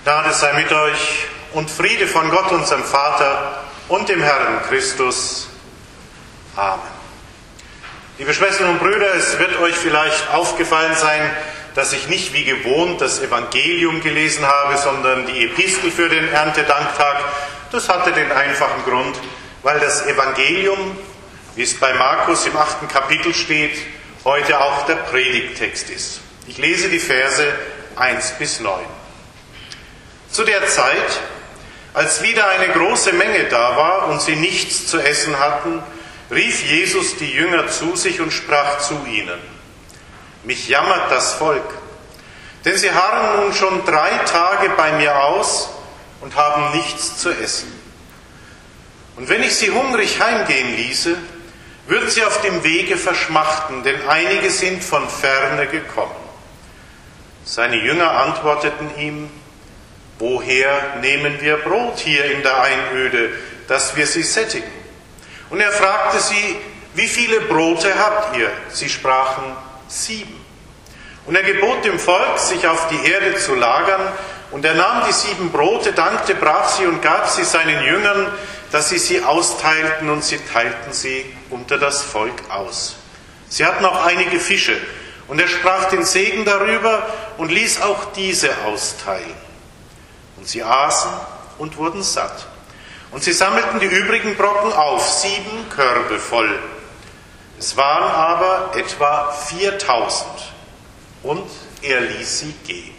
Gnade sei mit euch und Friede von Gott, unserem Vater und dem Herrn Christus. Amen. Liebe Schwestern und Brüder, es wird euch vielleicht aufgefallen sein, dass ich nicht wie gewohnt das Evangelium gelesen habe, sondern die Epistel für den Erntedanktag. Das hatte den einfachen Grund, weil das Evangelium, wie es bei Markus im 8. Kapitel steht, heute auch der Predigttext ist. Ich lese die Verse 1 bis 9. Zu der Zeit, als wieder eine große Menge da war und sie nichts zu essen hatten, rief Jesus die Jünger zu sich und sprach zu ihnen: Mich jammert das Volk, denn sie harren nun schon 3 Tage bei mir aus und haben nichts zu essen. Und wenn ich sie hungrig heimgehen ließe, würden sie auf dem Wege verschmachten, denn einige sind von ferne gekommen. Seine Jünger antworteten ihm: Woher nehmen wir Brot hier in der Einöde, dass wir sie sättigen? Und er fragte sie: Wie viele Brote habt ihr? Sie sprachen: 7. Und er gebot dem Volk, sich auf die Erde zu lagern, und er nahm die 7 Brote, dankte, brach sie und gab sie seinen Jüngern, dass sie austeilten, und sie teilten sie unter das Volk aus. Sie hatten auch einige Fische, und er sprach den Segen darüber und ließ auch diese austeilen. Und sie aßen und wurden satt. Und sie sammelten die übrigen Brocken auf, 7 Körbe voll. Es waren aber etwa 4000. Und er ließ sie gehen.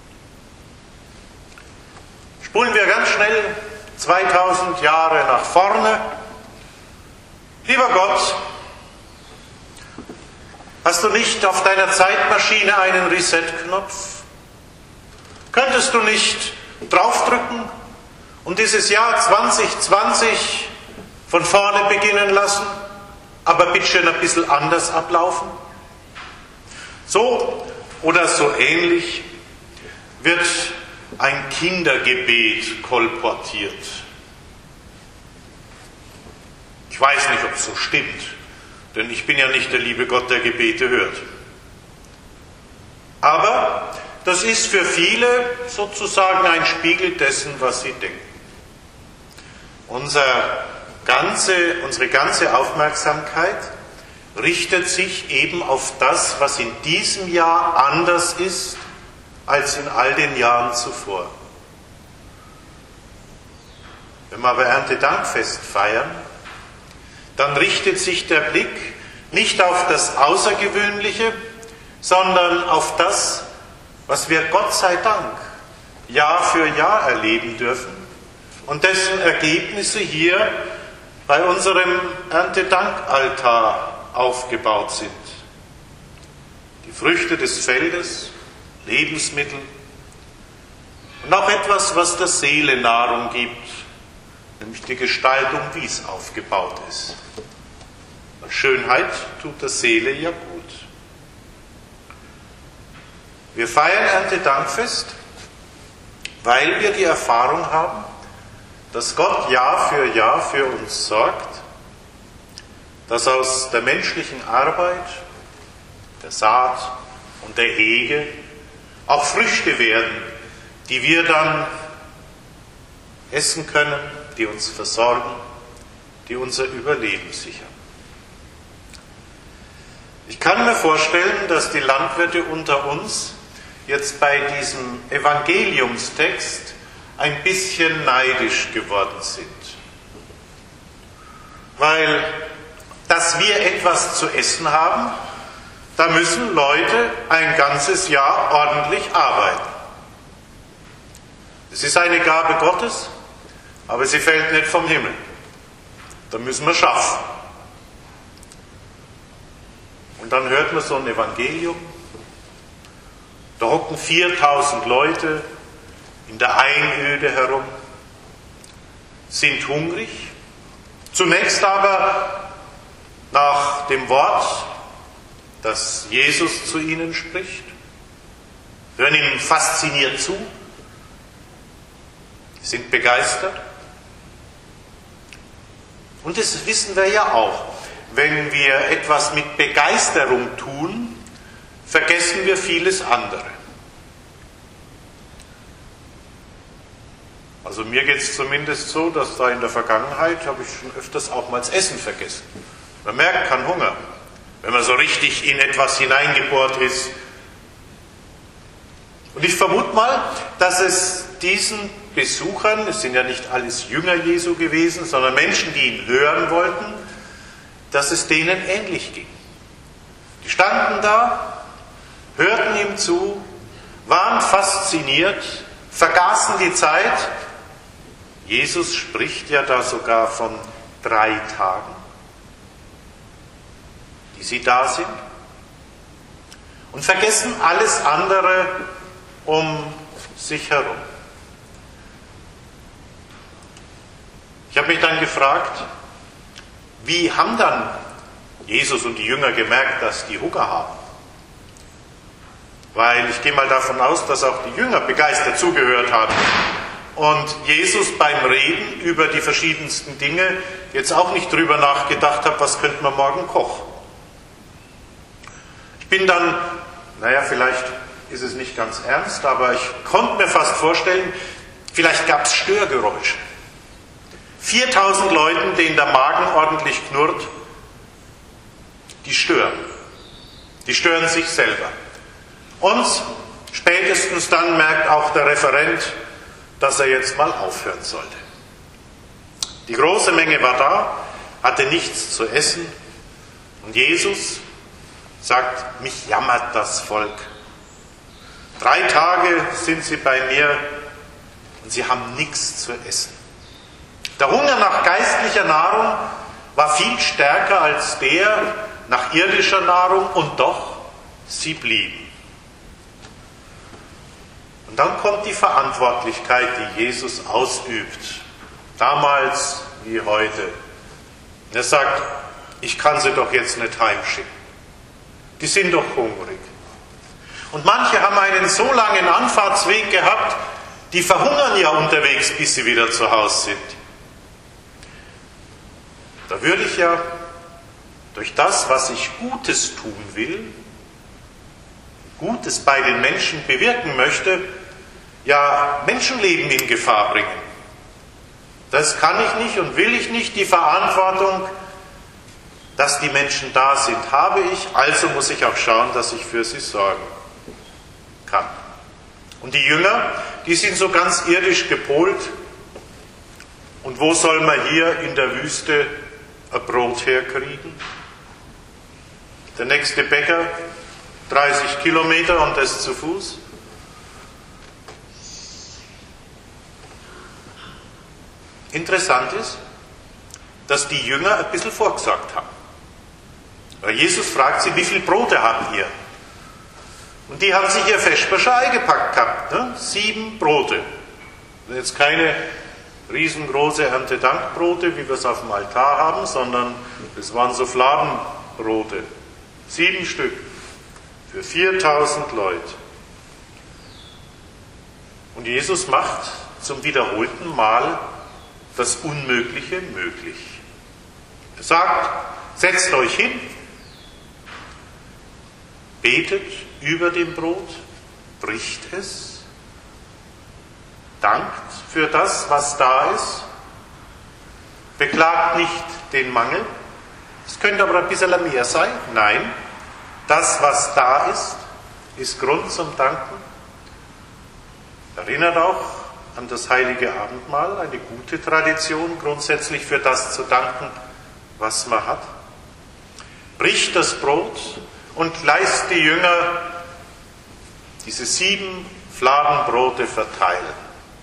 Spulen wir ganz schnell 2000 Jahre nach vorne. Lieber Gott, hast du nicht auf deiner Zeitmaschine einen Reset-Knopf? Könntest du nicht draufdrücken und dieses Jahr 2020 von vorne beginnen lassen, aber bitte schön ein bisschen anders ablaufen? So oder so ähnlich wird ein Kindergebet kolportiert. Ich weiß nicht, ob es so stimmt, denn ich bin ja nicht der liebe Gott, der Gebete hört. Aber das ist für viele sozusagen ein Spiegel dessen, was sie denken. Unsere ganze Aufmerksamkeit richtet sich eben auf das, was in diesem Jahr anders ist als in all den Jahren zuvor. Wenn wir aber Erntedankfest feiern, dann richtet sich der Blick nicht auf das Außergewöhnliche, sondern auf das, was wir Gott sei Dank Jahr für Jahr erleben dürfen und dessen Ergebnisse hier bei unserem Erntedankaltar aufgebaut sind. Die Früchte des Feldes, Lebensmittel und auch etwas, was der Seele Nahrung gibt, nämlich die Gestaltung, wie es aufgebaut ist. Und Schönheit tut der Seele ja gut. Wir feiern Erntedankfest, weil wir die Erfahrung haben, dass Gott Jahr für uns sorgt, dass aus der menschlichen Arbeit, der Saat und der Hege auch Früchte werden, die wir dann essen können, die uns versorgen, die unser Überleben sichern. Ich kann mir vorstellen, dass die Landwirte unter uns jetzt bei diesem Evangeliumstext ein bisschen neidisch geworden sind. Weil, dass wir etwas zu essen haben, da müssen Leute ein ganzes Jahr ordentlich arbeiten. Es ist eine Gabe Gottes, aber sie fällt nicht vom Himmel. Da müssen wir schaffen. Und dann hört man so ein Evangelium. Da hocken 4000 Leute in der Einöde herum, sind hungrig. Zunächst aber nach dem Wort, das Jesus zu ihnen spricht, hören ihm fasziniert zu, sind begeistert. Und das wissen wir ja auch. Wenn wir etwas mit Begeisterung tun, vergessen wir vieles andere. Also mir geht es zumindest so, dass da in der Vergangenheit habe ich schon öfters auch mal das Essen vergessen. Man merkt keinen Hunger, wenn man so richtig in etwas hineingebohrt ist. Und ich vermute mal, dass es diesen Besuchern, es sind ja nicht alles Jünger Jesu gewesen, sondern Menschen, die ihn hören wollten, dass es denen ähnlich ging. Die standen da, hörten ihm zu, waren fasziniert, vergaßen die Zeit. Jesus spricht ja da sogar von 3 Tagen, die sie da sind, und vergessen alles andere um sich herum. Ich habe mich dann gefragt, wie haben dann Jesus und die Jünger gemerkt, dass die Hunger haben? Weil ich gehe mal davon aus, dass auch die Jünger begeistert zugehört haben und Jesus beim Reden über die verschiedensten Dinge jetzt auch nicht drüber nachgedacht hat, was könnte man morgen kochen. Ich bin dann, vielleicht ist es nicht ganz ernst, aber ich konnte mir fast vorstellen, vielleicht gab es Störgeräusche. 4000 Leuten, denen der Magen ordentlich knurrt, die stören. Die stören sich selber. Und spätestens dann merkt auch der Referent, dass er jetzt mal aufhören sollte. Die große Menge war da, hatte nichts zu essen. Und Jesus sagt, mich jammert das Volk. 3 Tage sind sie bei mir und sie haben nichts zu essen. Der Hunger nach geistlicher Nahrung war viel stärker als der nach irdischer Nahrung und doch, sie blieben. Und dann kommt die Verantwortlichkeit, die Jesus ausübt, damals wie heute. Er sagt, ich kann sie doch jetzt nicht heimschicken. Die sind doch hungrig. Und manche haben einen so langen Anfahrtsweg gehabt, die verhungern ja unterwegs, bis sie wieder zu Hause sind. Da würde ich ja durch das, was ich Gutes tun will, Gutes bei den Menschen bewirken möchte, ja Menschenleben in Gefahr bringen. Das kann ich nicht und will ich nicht. Die Verantwortung, dass die Menschen da sind, habe ich. Also muss ich auch schauen, dass ich für sie sorgen kann. Und die Jünger, die sind so ganz irdisch gepolt. Und wo soll man hier in der Wüste ein Brot herkriegen? Der nächste Bäcker, 30 Kilometer und das zu Fuß. Interessant ist, dass die Jünger ein bisschen vorgesagt haben. Weil Jesus fragt sie, wie viele Brote habt ihr? Und die haben sich ihr Vesper schon eingepackt gehabt. Ne? 7 Brote. Jetzt keine riesengroße Erntedankbrote, wie wir es auf dem Altar haben, sondern es waren so Fladenbrote. 7 Stück für 4000 Leute. Und Jesus macht zum wiederholten Mal das Unmögliche möglich. Er sagt, setzt euch hin, betet über dem Brot, bricht es, dankt für das, was da ist, beklagt nicht den Mangel. Es könnte aber ein bisschen mehr sein. Nein, das, was da ist, ist Grund zum Danken. Erinnert auch an das heilige Abendmahl, eine gute Tradition, grundsätzlich für das zu danken, was man hat. Bricht das Brot und lässt die Jünger diese 7 Fladenbrote verteilen.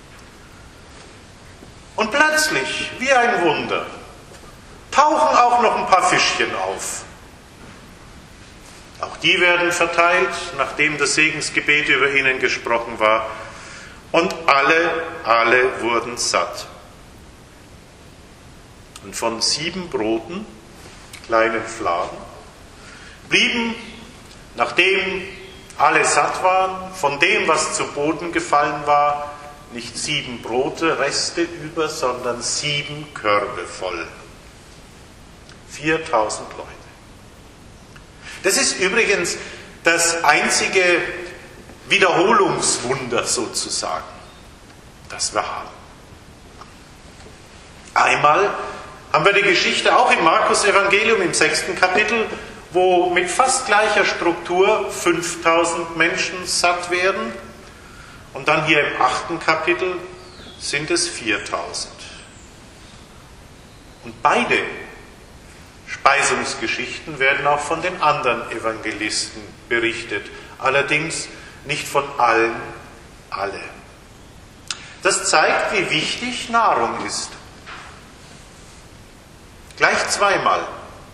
Und plötzlich, wie ein Wunder, tauchen auch noch ein paar Fischchen auf. Auch die werden verteilt, nachdem das Segensgebet über ihnen gesprochen war. Und alle wurden satt. Und von 7 Broten, kleinen Fladen, blieben, nachdem alle satt waren, von dem, was zu Boden gefallen war, nicht 7 Brote, Reste über, sondern 7 Körbe voll. 4000 Leute. Das ist übrigens das einzige Wiederholungswunder sozusagen, das wir haben. Einmal haben wir die Geschichte auch im Markus-Evangelium im 6. Kapitel, wo mit fast gleicher Struktur 5000 Menschen satt werden. Und dann hier im 8. Kapitel sind es 4000. Und beide Speisungsgeschichten werden auch von den anderen Evangelisten berichtet. Allerdings nicht von allen alle. Das zeigt, wie wichtig Nahrung ist. Gleich zweimal.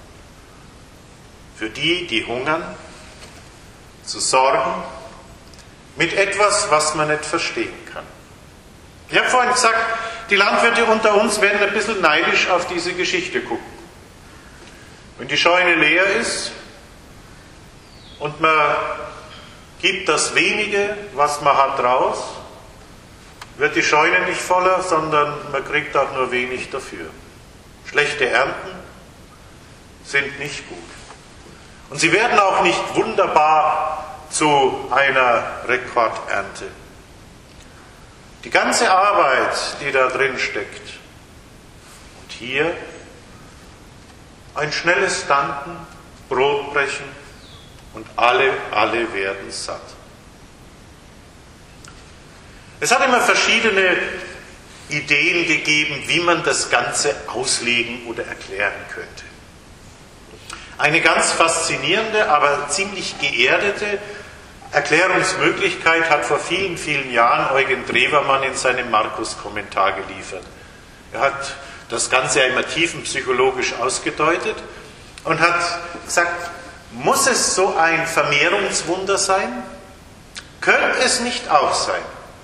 Für die, die hungern, zu sorgen mit etwas, was man nicht verstehen kann. Ich habe vorhin gesagt, die Landwirte unter uns werden ein bisschen neidisch auf diese Geschichte gucken. Wenn die Scheune leer ist und man gibt das wenige, was man hat, raus, wird die Scheune nicht voller, sondern man kriegt auch nur wenig dafür. Schlechte Ernten sind nicht gut. Und sie werden auch nicht wunderbar zu einer Rekordernte. Die ganze Arbeit, die da drin steckt. Und hier ein schnelles Danken, Brotbrechen und alle werden satt. Es hat immer verschiedene Ideen gegeben, wie man das Ganze auslegen oder erklären könnte. Eine ganz faszinierende, aber ziemlich geerdete Erklärungsmöglichkeit hat vor vielen, vielen Jahren Eugen Drewermann in seinem Markus-Kommentar geliefert. Er hat das Ganze ja immer tiefenpsychologisch ausgedeutet und hat gesagt, muss es so ein Vermehrungswunder sein? Könnte es nicht auch sein,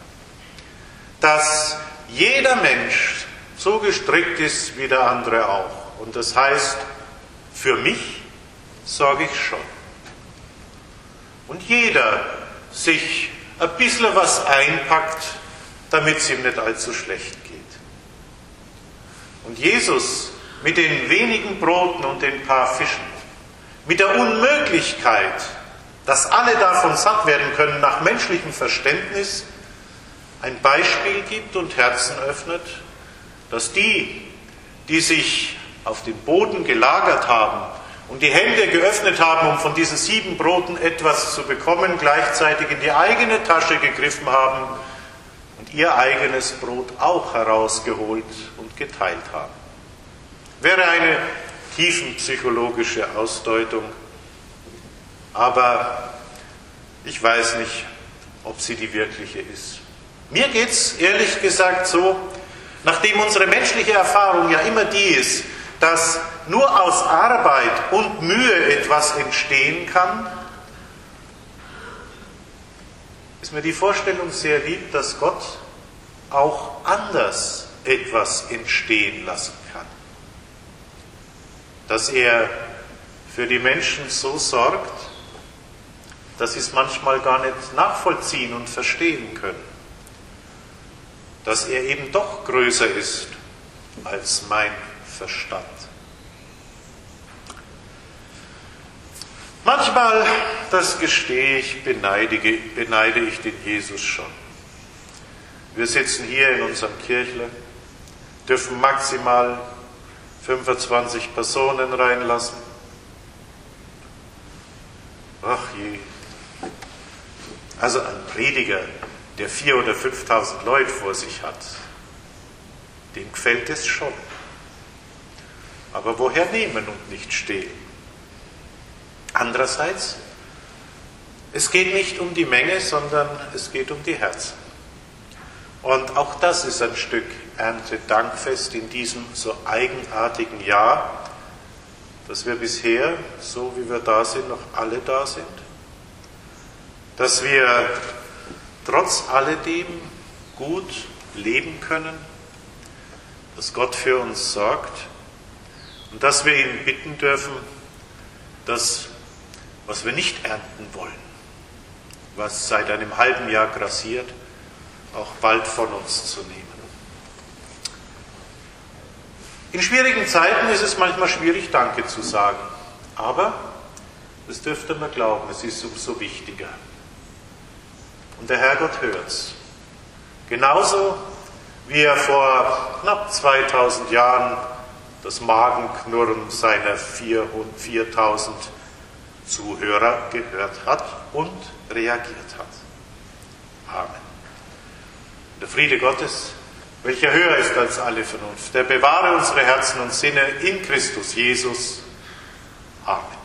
dass jeder Mensch so gestrickt ist wie der andere auch? Und das heißt, für mich sorge ich schon. Und jeder sich ein bisschen was einpackt, damit es ihm nicht allzu schlecht geht. Und Jesus mit den wenigen Broten und den paar Fischen, mit der Unmöglichkeit, dass alle davon satt werden können, nach menschlichem Verständnis, ein Beispiel gibt und Herzen öffnet, dass die sich auf den Boden gelagert haben und die Hände geöffnet haben, um von diesen 7 Broten etwas zu bekommen, gleichzeitig in die eigene Tasche gegriffen haben und ihr eigenes Brot auch herausgeholt und geteilt haben. Wäre eine tiefenpsychologische Ausdeutung, aber ich weiß nicht, ob sie die wirkliche ist. Mir geht es ehrlich gesagt so, nachdem unsere menschliche Erfahrung ja immer die ist, dass nur aus Arbeit und Mühe etwas entstehen kann, ist mir die Vorstellung sehr lieb, dass Gott auch anders etwas entstehen lassen kann. Dass er für die Menschen so sorgt, dass sie es manchmal gar nicht nachvollziehen und verstehen können. Dass er eben doch größer ist als mein Verstand. Manchmal, das gestehe ich, beneide ich den Jesus schon. Wir sitzen hier in unserem Kirchle, dürfen maximal 25 Personen reinlassen. Ach je. Also ein Prediger, der 4.000 oder 5.000 Leute vor sich hat, dem gefällt es schon. Aber woher nehmen und nicht stehlen? Andererseits, es geht nicht um die Menge, sondern es geht um die Herzen. Und auch das ist ein Stück Erntedankfest in diesem so eigenartigen Jahr, dass wir bisher, so wie wir da sind, noch alle da sind. Dass wir trotz alledem gut leben können, dass Gott für uns sorgt und dass wir ihn bitten dürfen, das, was wir nicht ernten wollen, was seit einem halben Jahr grassiert, auch bald von uns zu nehmen. In schwierigen Zeiten ist es manchmal schwierig, Danke zu sagen, aber das dürfte man glauben, es ist umso wichtiger. Und der Herrgott hört's. Genauso wie er vor knapp 2000 Jahren das Magenknurren seiner 4000 Zuhörer gehört hat und reagiert hat. Amen. Der Friede Gottes, welcher höher ist als alle Vernunft, der bewahre unsere Herzen und Sinne in Christus Jesus. Amen.